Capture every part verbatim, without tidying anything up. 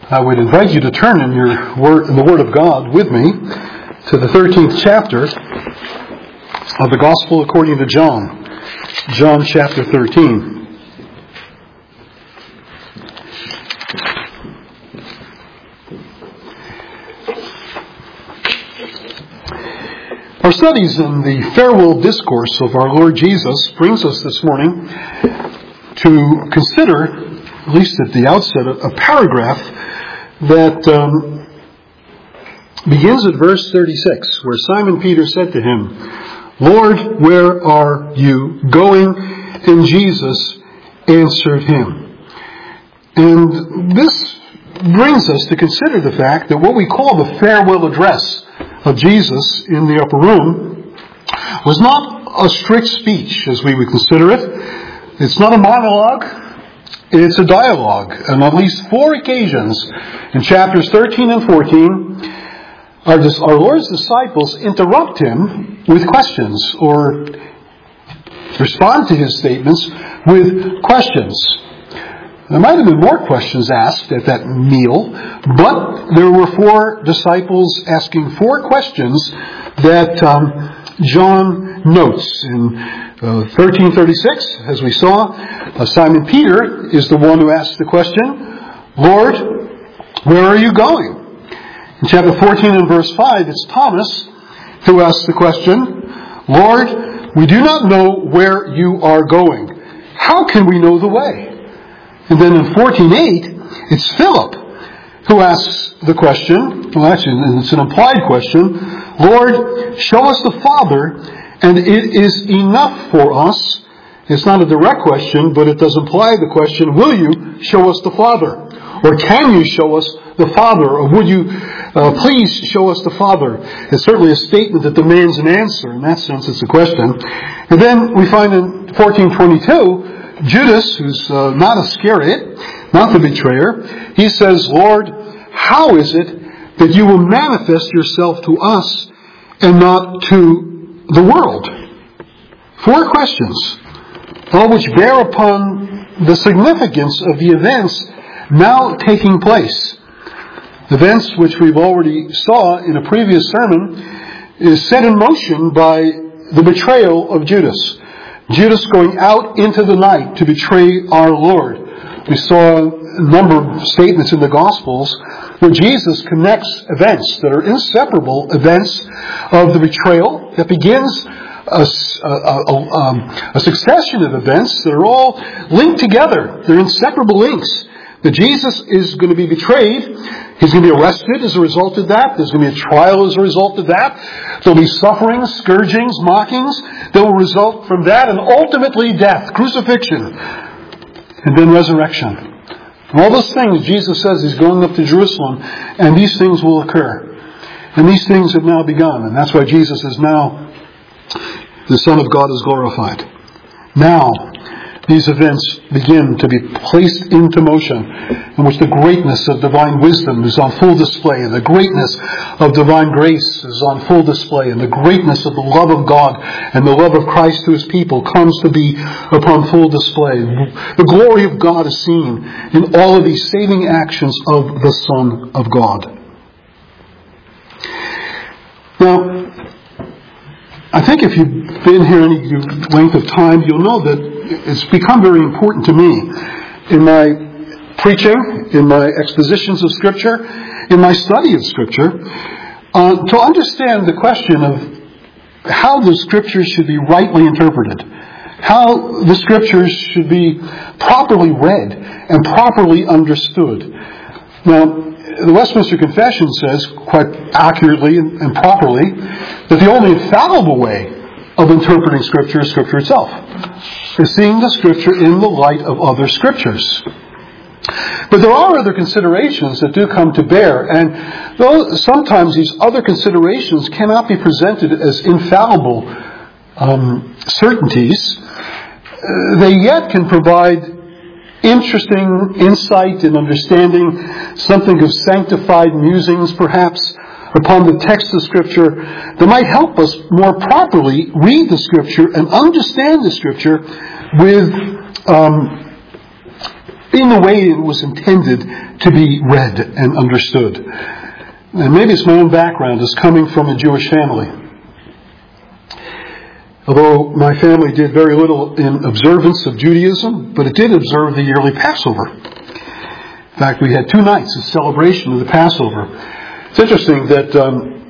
I would invite you to turn in your word, in the Word of God with me to the thirteenth chapter of the Gospel according to John. John chapter thirteen. Our studies in the farewell discourse of our Lord Jesus brings us this morning to consider, at least at the outset, a paragraph that um, begins at verse thirty-six, where Simon Peter said to him, "Lord, where are you going?" And Jesus answered him. And this brings us to consider the fact that what we call the farewell address of Jesus in the upper room was not a strict speech, as we would consider it. It's not a monologue. It's a dialogue. On at least four occasions in chapters thirteen and fourteen, our, our Lord's disciples interrupt him with questions or respond to his statements with questions. There might have been more questions asked at that meal, but there were four disciples asking four questions that um, John notes in Uh, thirteen thirty-six, as we saw, uh, Simon Peter is the one who asked the question, "Lord, where are you going?" In chapter fourteen and verse five, it's Thomas who asks the question, "Lord, we do not know where you are going. How can we know the way?" And then in fourteen eight, it's Philip who asks the question, well actually it's an implied question, "Lord, show us the Father, and it is enough for us." It's not a direct question, but it does imply the question, will you show us the Father? Or can you show us the Father? Or would you uh, please show us the Father? It's certainly a statement that demands an answer. In that sense, it's a question. And then we find in fourteen twenty-two, Judas, who's uh, not Iscariot, not the betrayer, he says, "Lord, how is it that you will manifest yourself to us and not to the world?" Four questions, all which bear upon the significance of the events now taking place. Events which we've already saw in a previous sermon is set in motion by the betrayal of Judas. Judas going out into the night to betray our Lord. We saw a number of statements in the Gospels where Jesus connects events that are inseparable events of the betrayal that begins a, a, a, um, a succession of events that are all linked together. They're inseparable links. That Jesus is going to be betrayed. He's going to be arrested as a result of that. There's going to be a trial as a result of that. There'll be sufferings, scourgings, mockings that will result from that, and ultimately death, crucifixion, and then resurrection. And all those things, Jesus says he's going up to Jerusalem, and these things will occur. And these things have now begun, and that's why Jesus is now, the Son of God is glorified. Now, these events begin to be placed into motion, in which the greatness of divine wisdom is on full display, and the greatness of divine grace is on full display, and the greatness of the love of God and the love of Christ to His people comes to be upon full display. The glory of God is seen in all of these saving actions of the Son of God. Now, I think if you've been here any length of time, you'll know that it's become very important to me in my preaching, in my expositions of Scripture, in my study of Scripture, uh, to understand the question of how the Scriptures should be rightly interpreted, how the Scriptures should be properly read and properly understood. Now, the Westminster Confession says, quite accurately and properly, that the only infallible way of interpreting Scripture is Scripture itself. Is seeing the Scripture in the light of other Scriptures. But there are other considerations that do come to bear, and though sometimes these other considerations cannot be presented as infallible um, certainties, they yet can provide interesting insight and understanding, something of sanctified musings perhaps, upon the text of Scripture that might help us more properly read the Scripture and understand the Scripture with um, in the way it was intended to be read and understood. And maybe it's my own background as coming from a Jewish family. Although my family did very little in observance of Judaism, but it did observe the yearly Passover. In fact, we had two nights of celebration of the Passover. It's interesting that um,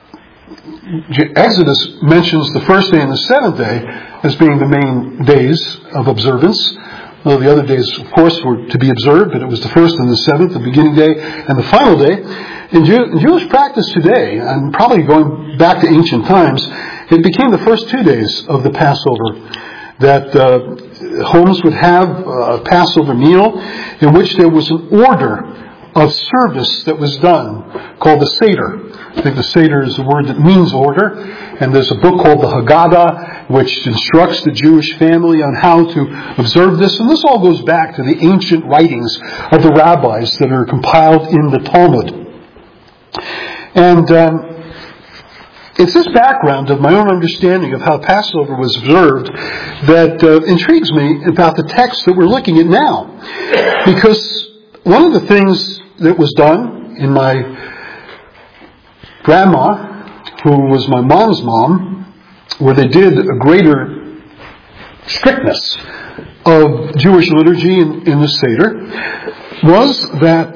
Exodus mentions the first day and the seventh day as being the main days of observance. Well, the other days, of course, were to be observed, but it was the first and the seventh, the beginning day and the final day. In, Jew- in Jewish practice today, and probably going back to ancient times, it became the first two days of the Passover that uh, homes would have a Passover meal in which there was an order of service that was done called the Seder. I think the Seder is a word that means order, and there's a book called the Haggadah which instructs the Jewish family on how to observe this, and this all goes back to the ancient writings of the rabbis that are compiled in the Talmud. And um, it's this background of my own understanding of how Passover was observed that uh, intrigues me about the text that we're looking at now. Because one of the things that was done in my grandma, who was my mom's mom, where they did a greater strictness of Jewish liturgy in, in the Seder, was that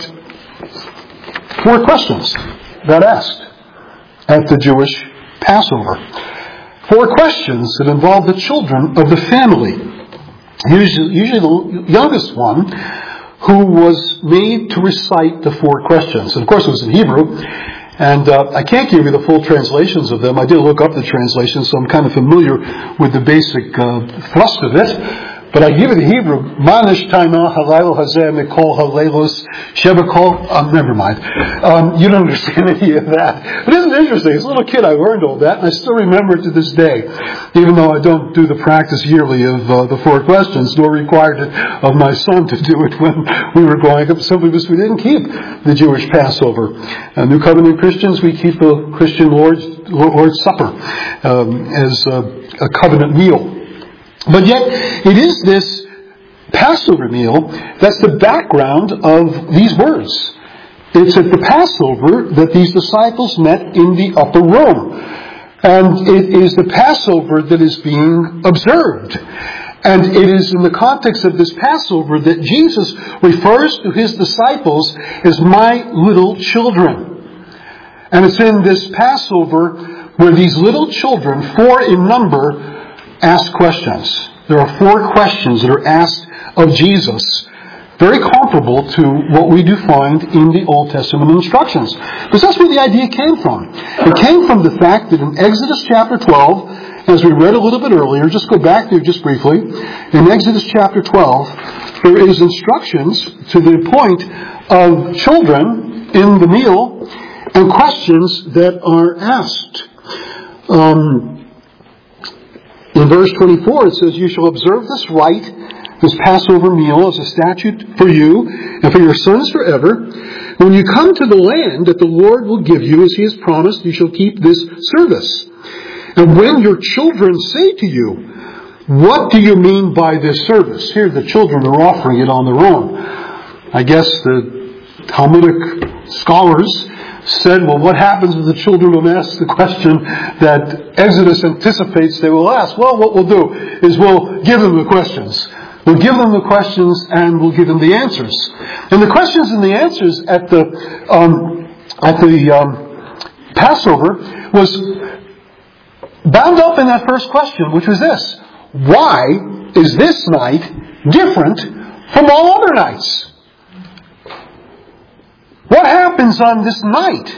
four questions that asked at the Jewish Passover. Four questions that involved the children of the family. Usually, usually the youngest one, who was made to recite the four questions. And of course it was in Hebrew, and uh, I can't give you the full translations of them. I did look up the translations, so I'm kind of familiar with the basic uh, thrust of it. But I give you the Hebrew. Manish taima halaylo hazeh mikol halaylos shebekol. Um, never mind. Um, you don't understand any of that. But isn't it interesting? As a little kid, I learned all that, and I still remember it to this day. Even though I don't do the practice yearly of uh, the four questions, nor required it of my son to do it when we were growing up, simply because we didn't keep the Jewish Passover. Uh, New Covenant Christians, we keep the Christian Lord's, Lord's Supper um, as a, a covenant meal. But yet, it is this Passover meal that's the background of these words. It's at the Passover that these disciples met in the upper room. And it is the Passover that is being observed. And it is in the context of this Passover that Jesus refers to his disciples as my little children. And it's in this Passover where these little children, four in number, ask questions. There are four questions that are asked of Jesus, very comparable to what we do find in the Old Testament instructions. Because that's where the idea came from. It came from the fact that in Exodus chapter twelve, as we read a little bit earlier, just go back there just briefly, in Exodus chapter twelve, there is instructions to the point of children in the meal and questions that are asked. Um, In verse twenty-four, it says, "You shall observe this rite, this Passover meal, as a statute for you and for your sons forever. When you come to the land that the Lord will give you, as he has promised, you shall keep this service. And when your children say to you, 'What do you mean by this service?'" Here the children are offering it on their own. I guess the Talmudic scholars said, well, what happens if the children will ask the question that Exodus anticipates they will ask? Well, what we'll do is we'll give them the questions. We'll give them the questions and we'll give them the answers. And the questions and the answers at the um, at the um, Passover was bound up in that first question, which was this: why is this night different from all other nights? What happens on this night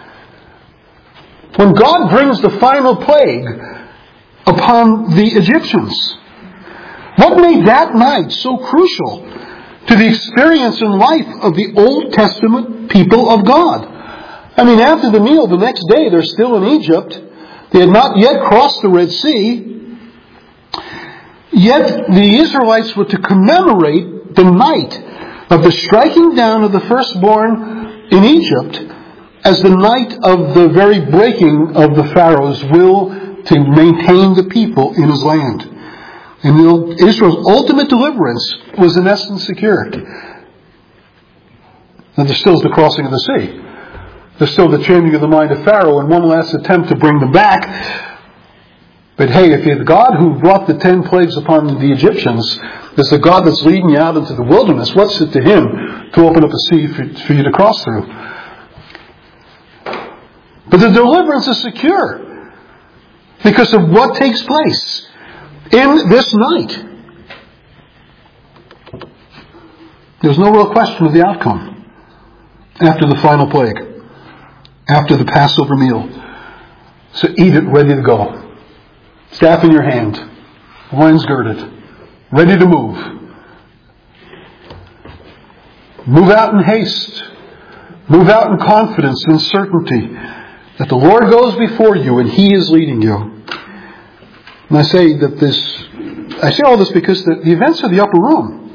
when God brings the final plague upon the Egyptians? What made that night so crucial to the experience and life of the Old Testament people of God? I mean, after the meal, the next day, they're still in Egypt. They had not yet crossed the Red Sea. Yet the Israelites were to commemorate the night of the striking down of the firstborn in Egypt as the night of the very breaking of the Pharaoh's will to maintain the people in his land. And Israel's ultimate deliverance was in essence secured. And there still is the crossing of the sea. There's still the changing of the mind of Pharaoh and one last attempt to bring them back. But hey, if the God who brought the ten plagues upon the Egyptians is the God that's leading you out into the wilderness, what's it to Him to open up a sea for, for you to cross through? But the deliverance is secure because of what takes place in this night. There's no real question of the outcome after the final plague, after the Passover meal. So eat it ready to go. Staff in your hand, loins girded, ready to move. Move out in haste. Move out in confidence and certainty that the Lord goes before you and He is leading you. And I say that this, I say all this because the, the events of the upper room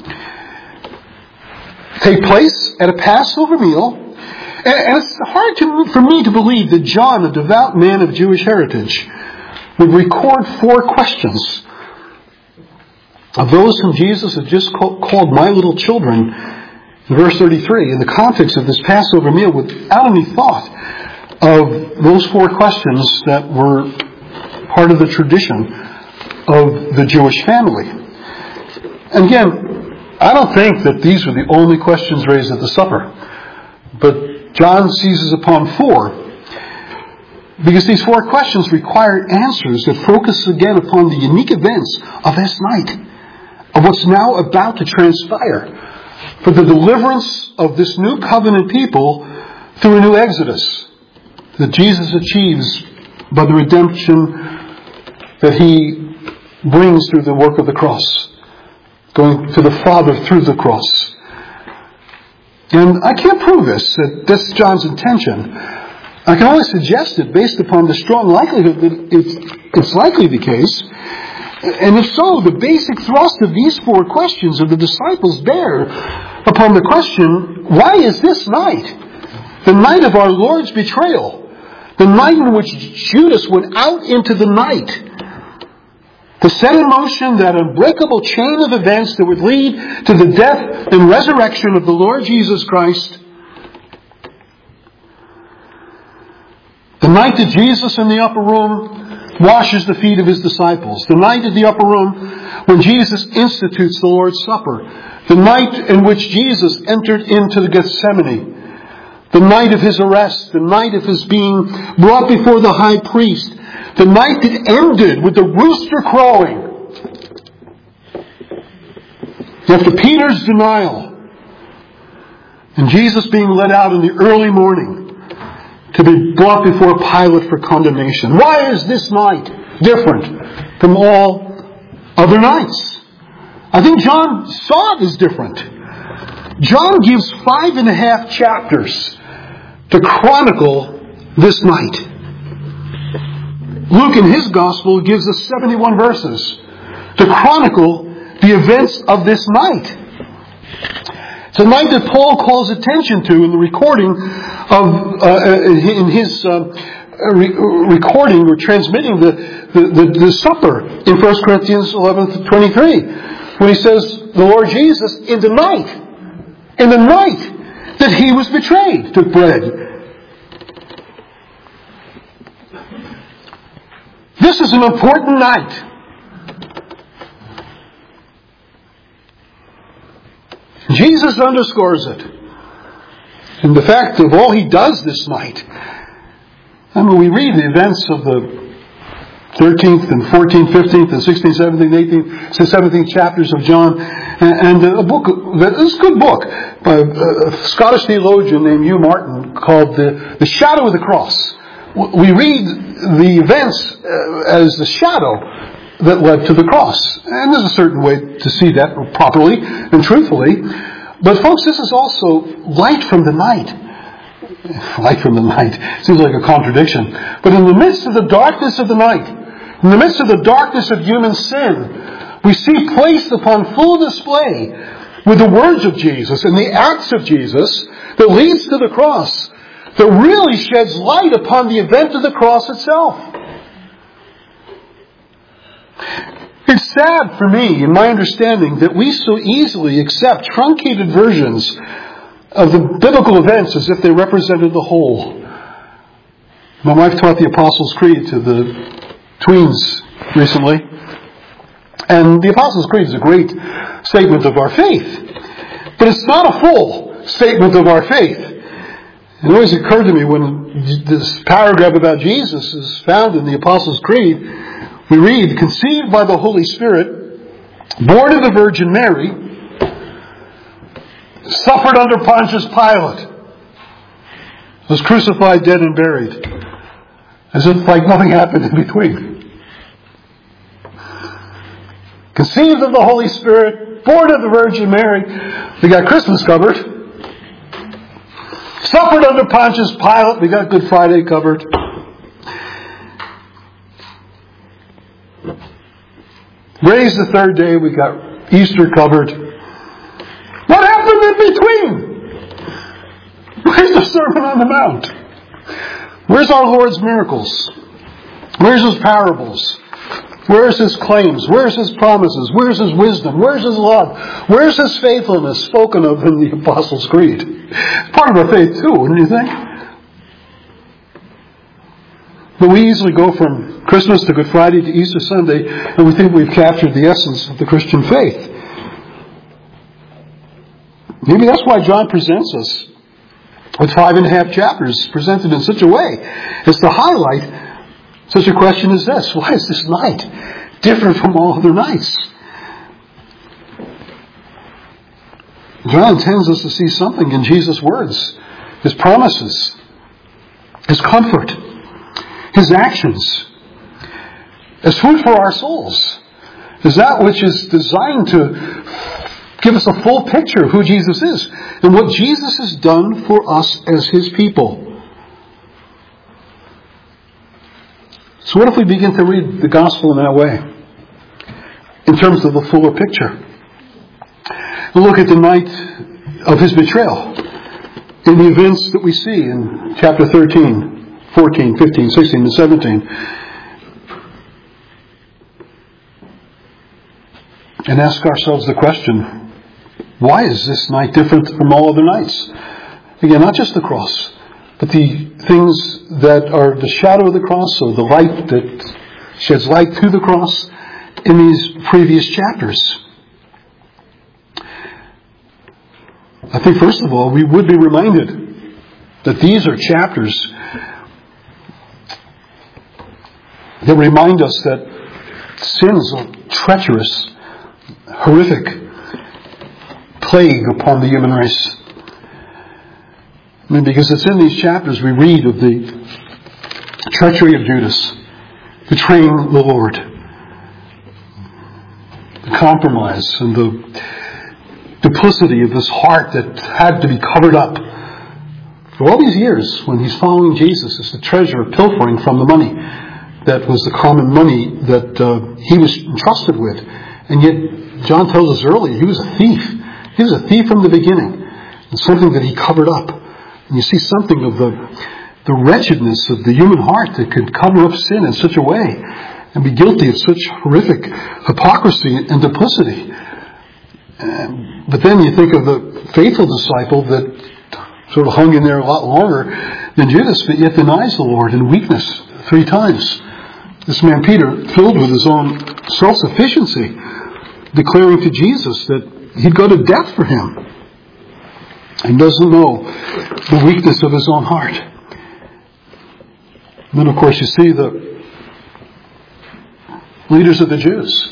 take place at a Passover meal. And, and it's hard to, for me to believe that John, a devout man of Jewish heritage, would record four questions of those whom Jesus had just call, called my little children in verse thirty-three, in the context of this Passover meal, without any thought of those four questions that were part of the tradition of the Jewish family. And again, I don't think that these were the only questions raised at the supper, but John seizes upon four. Because these four questions require answers that focus again upon the unique events of this night, of what's now about to transpire, for the deliverance of this new covenant people through a new exodus that Jesus achieves by the redemption that He brings through the work of the cross, going to the Father through the cross. And I can't prove this, that that's John's intention. I can only suggest it based upon the strong likelihood that it's, it's likely the case. And if so, the basic thrust of these four questions of the disciples bear upon the question, why is this night, the night of our Lord's betrayal, the night in which Judas went out into the night to set in motion that unbreakable chain of events that would lead to the death and resurrection of the Lord Jesus Christ, the night that Jesus in the upper room washes the feet of His disciples. The night of the upper room when Jesus institutes the Lord's Supper. The night in which Jesus entered into the Gethsemane. The night of His arrest. The night of His being brought before the high priest. The night that ended with the rooster crowing. After Peter's denial. And Jesus being led out in the early morning to be brought before Pilate for condemnation. Why is this night different from all other nights? I think John saw it as different. John gives five and a half chapters to chronicle this night. Luke in his Gospel gives us seventy-one verses to chronicle the events of this night. It's a night that Paul calls attention to in the recording of, uh, in his uh, re- recording or transmitting the, the, the, the supper in First Corinthians eleven twenty-three, when he says, the Lord Jesus, in the night, in the night that He was betrayed, took bread. This is an important night. Jesus underscores it. And the fact of all He does this night. I mean, we read the events of the thirteenth and fourteenth, fifteenth and sixteenth, seventeenth, eighteenth, seventeenth chapters of John. And a book, this is a good book by a Scottish theologian named Hugh Martin called The, the Shadow of the Cross. We read the events as the shadow that led to the cross. And there's a certain way to see that properly and truthfully. But folks, this is also light from the night. Light from the night. Seems like a contradiction. But in the midst of the darkness of the night, in the midst of the darkness of human sin, we see placed upon full display with the words of Jesus and the acts of Jesus that leads to the cross, that really sheds light upon the event of the cross itself. It's sad for me, in my understanding, that we so easily accept truncated versions of the biblical events as if they represented the whole. My wife taught the Apostles' Creed to the tweens recently. And the Apostles' Creed is a great statement of our faith. But it's not a full statement of our faith. It always occurred to me when this paragraph about Jesus is found in the Apostles' Creed, we read, conceived by the Holy Spirit, born of the Virgin Mary, suffered under Pontius Pilate, was crucified, dead, and buried. As if like nothing happened in between. Conceived of the Holy Spirit, born of the Virgin Mary, we got Christmas covered. Suffered under Pontius Pilate, we got Good Friday covered. Raised the third day, we got Easter covered. What happened in between? Where's the Sermon on the Mount? Where's our Lord's miracles? Where's His parables? Where's His claims? Where's His promises? Where's His wisdom? Where's His love? Where's His faithfulness spoken of in the Apostles' Creed? It's part of our faith too, wouldn't you think? But we easily go from Christmas to Good Friday to Easter Sunday, and we think we've captured the essence of the Christian faith. Maybe that's why John presents us with five and a half chapters presented in such a way as to highlight such a question as this. Why is this night different from all other nights? John intends us to see something in Jesus' words, His promises, His comfort, His actions, as food for our souls, as that which is designed to give us a full picture of who Jesus is and what Jesus has done for us as His people. So what if we begin to read the gospel in that way, in terms of the fuller picture? We'll look at the night of His betrayal in the events that we see in chapter thirteen, fourteen, fifteen, sixteen, and seventeen. And ask ourselves the question, why is this night different from all other nights? Again, not just the cross, but the things that are the shadow of the cross, or the light that sheds light to the cross in these previous chapters. I think, first of all, we would be reminded that these are chapters that remind us that sin is a treacherous, horrific plague upon the human race. I mean, because it's in these chapters we read of the treachery of Judas, betraying the Lord, the compromise and the duplicity of this heart that had to be covered up. For all these years, when he's following Jesus, it's the treasure of pilfering from the money that was the common money that uh, he was entrusted with. And yet, John tells us earlier, he was a thief. He was a thief from the beginning. It's something that he covered up. And you see something of the, the wretchedness of the human heart that could cover up sin in such a way and be guilty of such horrific hypocrisy and duplicity. Um, but then you think of the faithful disciple that sort of hung in there a lot longer than Judas, but yet denies the Lord in weakness three times. This man Peter, filled with his own self-sufficiency, declaring to Jesus that he'd go to death for him. He doesn't know the weakness of his own heart. And then, of course, you see the leaders of the Jews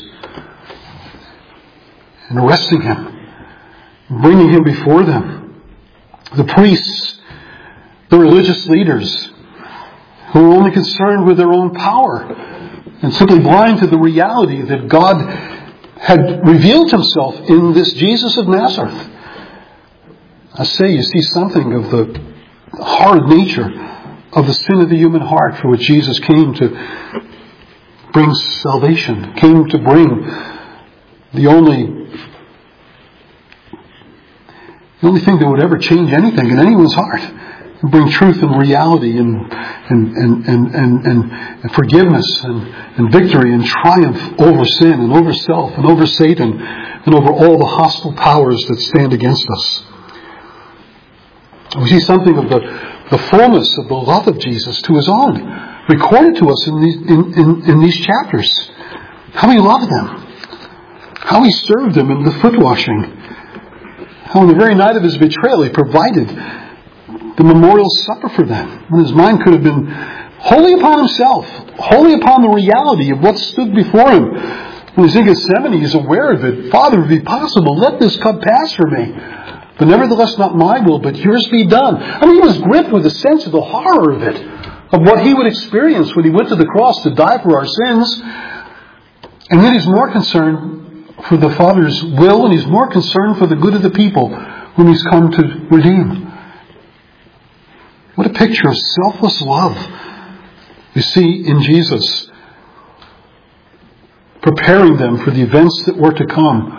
and arresting him, bringing him before them. The priests, the religious leaders, who were only concerned with their own power and simply blind to the reality that God had revealed Himself in this Jesus of Nazareth. I say you see something of the horrid nature of the sin of the human heart for which Jesus came to bring salvation, came to bring the only the only thing that would ever change anything in anyone's heart, and bring truth and reality and and and and, and, and, and forgiveness and, and victory and triumph over sin and over self and over Satan and over all the hostile powers that stand against us. We see something of the, the fullness of the love of Jesus to His own, recorded to us in these, in, in, in these chapters. How He loved them. How He served them in the foot washing. How on the very night of His betrayal He provided the memorial supper for them, when His mind could have been wholly upon Himself, wholly upon the reality of what stood before Him. When He's in Gethsemane, He's aware of it. Father, if it be possible, let this cup pass from me. But nevertheless, not my will, but yours be done. I mean, He was gripped with a sense of the horror of it, of what He would experience when He went to the cross to die for our sins. And yet He's more concerned for the Father's will, and He's more concerned for the good of the people whom He's come to redeem. What a picture of selfless love we see in Jesus, preparing them for the events that were to come.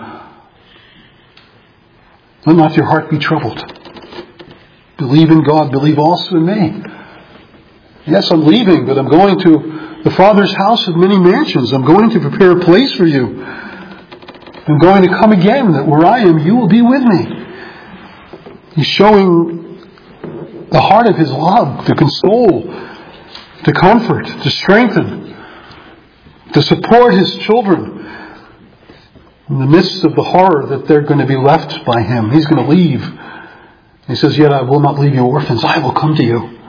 Let not your heart be troubled. Believe in God, believe also in me. Yes, I'm leaving, but I'm going to the Father's house of many mansions. I'm going to prepare a place for you. I'm going to come again, that where I am, you will be with me. He's showing the heart of His love to console, to comfort, to strengthen, to support His children in the midst of the horror that they're going to be left by Him. He's going to leave. He says, yet I will not leave you orphans. I will come to you.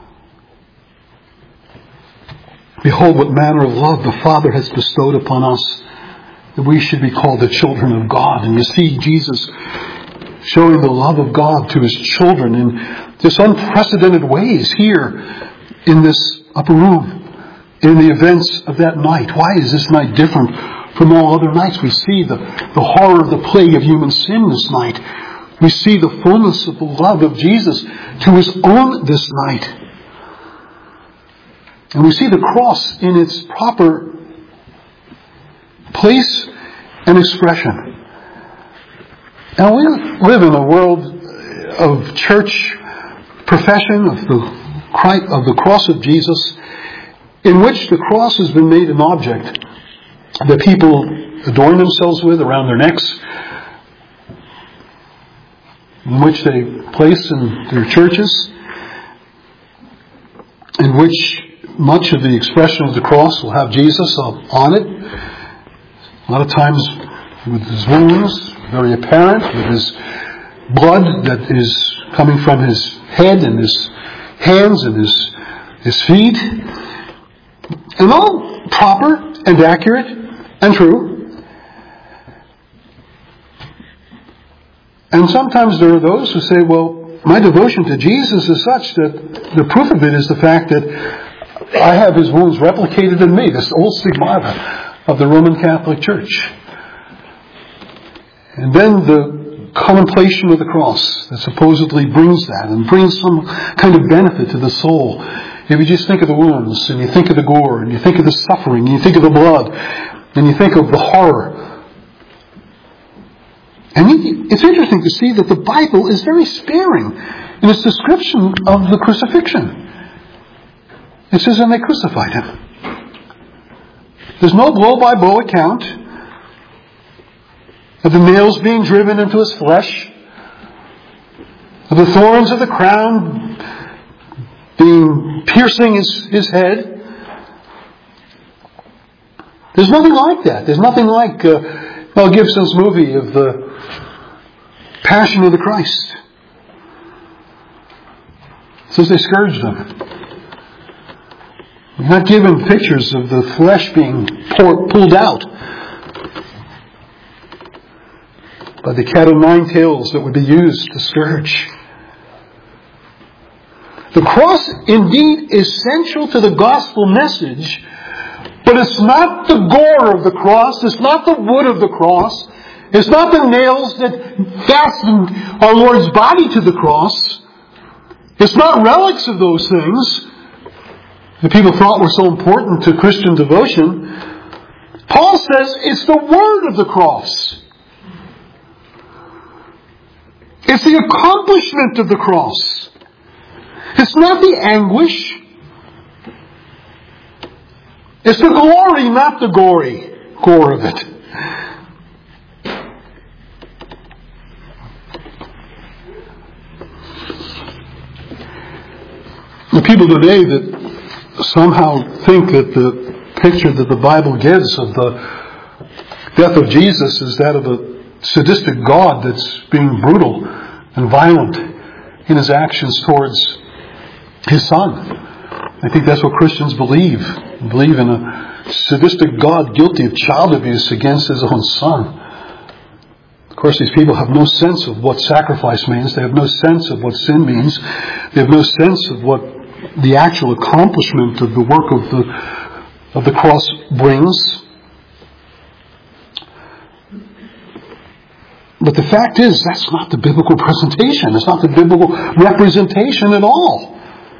Behold what manner of love the Father has bestowed upon us, that we should be called the children of God. And you see Jesus showing the love of God to His children in just unprecedented ways here in this upper room, in the events of that night. Why is this night different from all other nights? We see the, the horror of the plague of human sin this night. We see the fullness of the love of Jesus to His own this night. And we see the cross in its proper place and expression. Now we live in a world of church profession of the Christ, of the cross of Jesus, in which the cross has been made an object that people adorn themselves with around their necks, in which they place in their churches, in which much of the expression of the cross will have Jesus on it. A lot of times with His wounds, very apparent, with His blood that is coming from His head and His hands and His, his feet. And all proper and accurate and true. And sometimes there are those who say, well, my devotion to Jesus is such that the proof of it is the fact that I have His wounds replicated in me, this old stigmata of the Roman Catholic Church. And then the contemplation of the cross that supposedly brings that and brings some kind of benefit to the soul. If you just think of the wounds, and you think of the gore, and you think of the suffering, and you think of the blood, and you think of the horror. And it's interesting to see that the Bible is very sparing in its description of the crucifixion. It says, and they crucified Him. There's no blow-by-blow account of the nails being driven into His flesh, of the thorns of the crown being piercing his, his head. There's nothing like that. There's nothing like uh, Mel Gibson's movie of the Passion of the Christ. It says they scourged Him. We're not given pictures of the flesh being pour, pulled out by the cat o' nine tails that would be used to scourge. The cross indeed is central to the gospel message, but it's not the gore of the cross, it's not the wood of the cross, it's not the nails that fastened our Lord's body to the cross, it's not relics of those things that people thought were so important to Christian devotion. Paul says it's the word of the cross. It's the accomplishment of the cross. It's not the anguish. It's the glory, not the gory gore of it. The people today that somehow think that the picture that the Bible gives of the death of Jesus is that of a sadistic God that's being brutal and violent in his actions towards his Son. I think that's what Christians believe. They believe in a sadistic God guilty of child abuse against his own Son. Of course, these people have no sense of what sacrifice means. They have no sense of what sin means. They have no sense of what the actual accomplishment of the work of the of the cross brings. But the fact is, that's not the biblical presentation. It's not the biblical representation at all.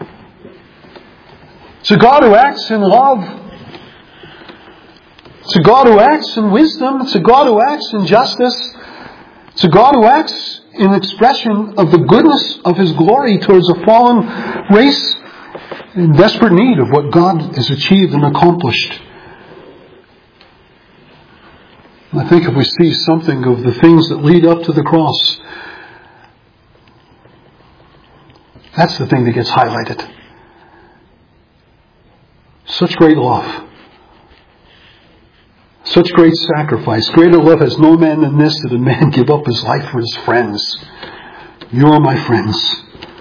It's a God who acts in love. It's a God who acts in wisdom. It's a God who acts in justice. It's a God who acts in expression of the goodness of His glory towards a fallen race in desperate need of what God has achieved and accomplished. And I think if we see something of the things that lead up to the cross, that's the thing that gets highlighted. Such great love. Such great sacrifice. Greater love has no man than this, that a man give up his life for his friends. You are my friends.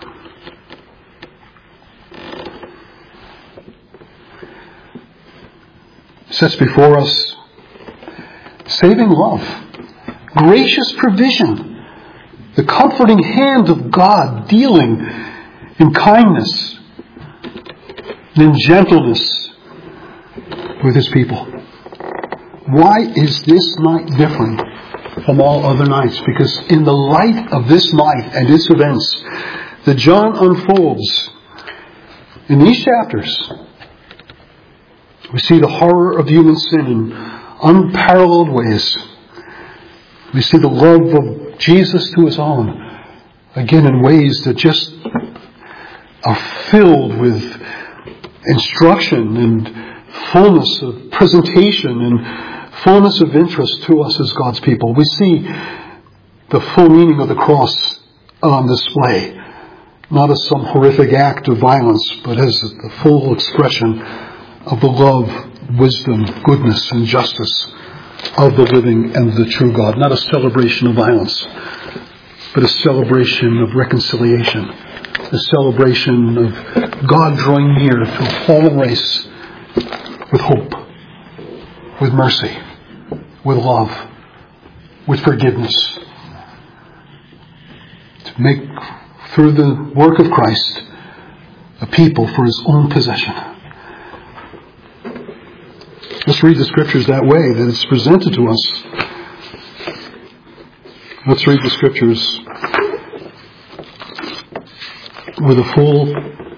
Sets before us saving love, gracious provision, the comforting hand of God dealing in kindness and in gentleness with His people. Why is this night different from all other nights? Because in the light of this night and its events that John unfolds in these chapters, we see the horror of human sin in unparalleled ways. We see the love of Jesus to His own, again in ways that just are filled with instruction and fullness of presentation and fullness of interest to us as God's people. We see the full meaning of the cross on display, not as some horrific act of violence, but as the full expression of the love, wisdom, goodness, and justice of the living and the true God. Not a celebration of violence, but a celebration of reconciliation. A celebration of God drawing near to a fallen race with hope, with mercy, with love, with forgiveness. To make, through the work of Christ, a people for His own possession. Let's read the Scriptures that way, that it's presented to us. Let's read the Scriptures with a full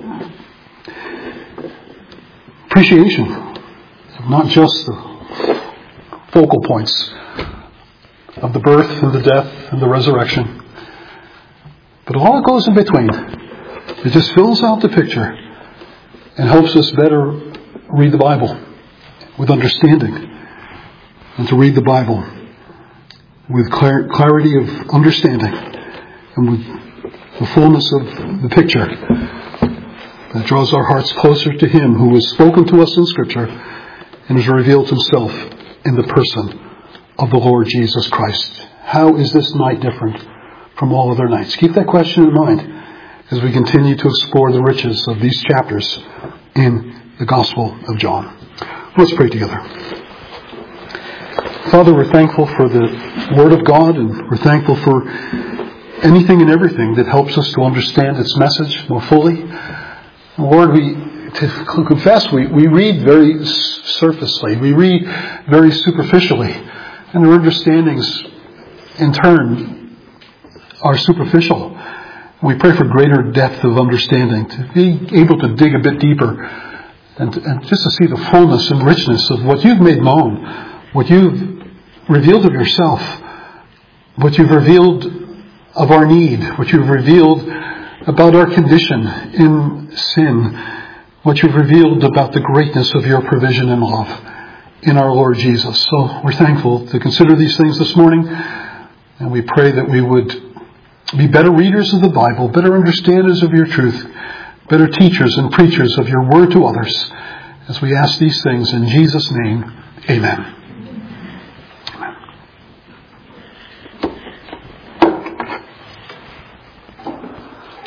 appreciation of not just the focal points of the birth and the death and the resurrection, but all that goes in between. It just fills out the picture and helps us better read the Bible with understanding, and to read the Bible with clar- clarity of understanding and with the fullness of the picture that draws our hearts closer to Him who has spoken to us in Scripture and has revealed Himself in the person of the Lord Jesus Christ. How is this night different from all other nights? Keep that question in mind as we continue to explore the riches of these chapters in the Gospel of John. Let's pray together. Father, we're thankful for the Word of God, and we're thankful for anything and everything that helps us to understand its message more fully. Lord, we, to confess, we, we read very surfacely. We read very superficially. And our understandings, in turn, are superficial. We pray for greater depth of understanding, to be able to dig a bit deeper, and, and just to see the fullness and richness of what You've made known, what You've revealed of Yourself, what You've revealed of our need, what You've revealed about our condition in sin, what you've revealed about the greatness of your provision and love in our Lord Jesus. So we're thankful to consider these things this morning, and we pray that we would be better readers of the Bible, better understanders of your truth, better teachers and preachers of your word to others, as we ask these things in Jesus' name. Amen.